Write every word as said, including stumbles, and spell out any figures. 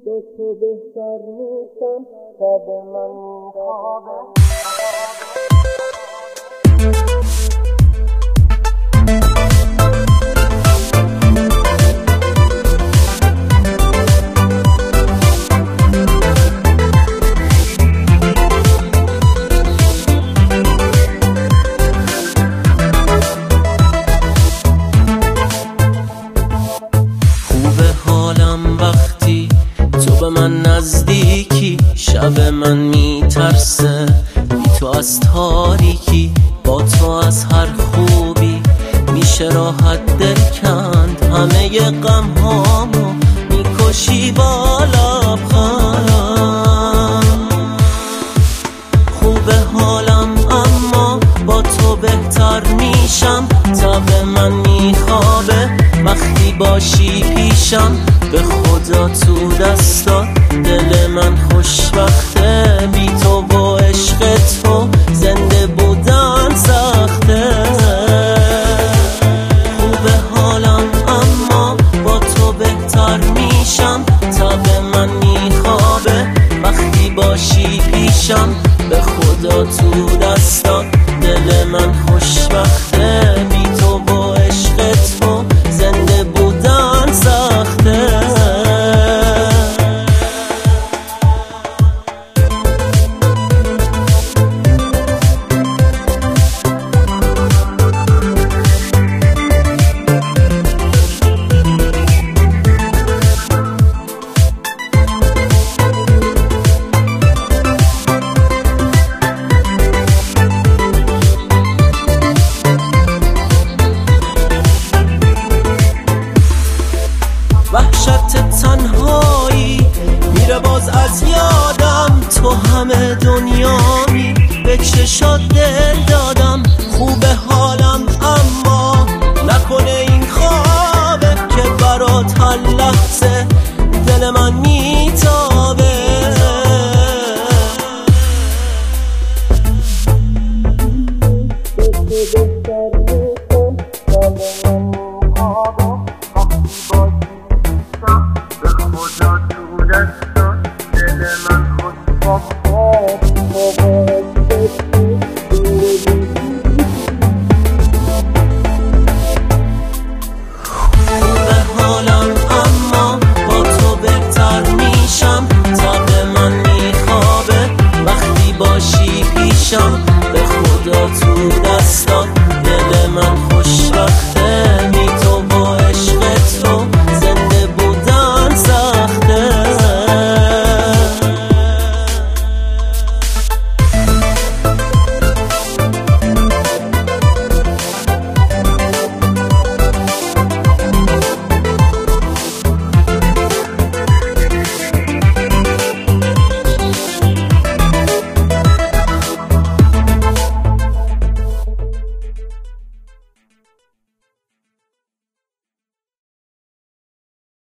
به تو بهتر نیستم شب من خوابه. من نزدیکی شب من میترسه بی تو از تاریکی، با تو از هر خوبی میشه راحت دل کند. همه غم هامو میکشی با لبخند. خوبه حالم اما با تو بهتر میشم. تب من میخوابه وقتی باشی پیشم. به خدا تو دستات دل من خوشبخته. بی تو با عشق تو زنده بودن سخته. خوبه حالم اما با تو بهتر میشم. تب من میخوابه وقتی باشی پیشم. به خدا تو دستات دل من خوشبخته. بی تو با عشق تو زنده بودن سخته. وحشت تنهایی میره باز از یادم. تو همه دنیامی به چشات دل دادم. خوب حالم